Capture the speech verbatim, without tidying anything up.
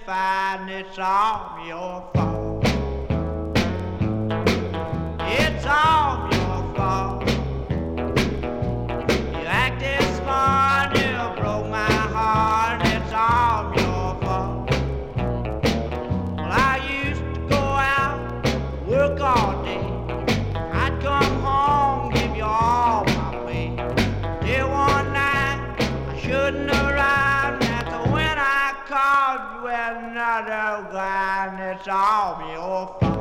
find it's all your fault. It's all your fault. You acted smart, you broke my heart, it's all your fault. Well, I used to go out, work all day. I'd come home, give you all my pay. Till one night, I shouldn't have arrived. That's when I called you with another guy, and it's all your fault.